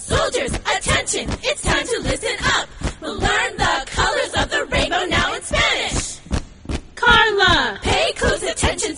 Soldiers, attention! It's time to listen up! We'll learn the colors of the rainbow now in Spanish! Carla! Pay close attention